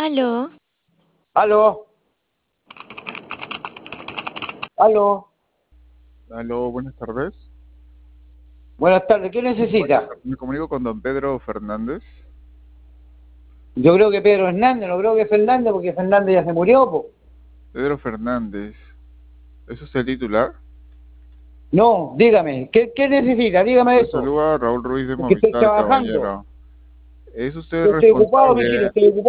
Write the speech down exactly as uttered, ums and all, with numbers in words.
Aló, Aló, aló. Aló, buenas tardes. Buenas tardes, ¿qué necesita? Me comunico con don Pedro Fernández. Yo creo que Pedro Hernández, no creo que Fernández, porque Fernández ya se murió, po. Pedro Fernández. ¿Es usted el titular? No, dígame, ¿qué, qué necesita? Dígame Lo eso. saluda Raúl Ruiz de Porque estoy Movistar, trabajando. caballero. ¿Es usted Yo estoy ocupado, mijito, responsable? estoy ocupado.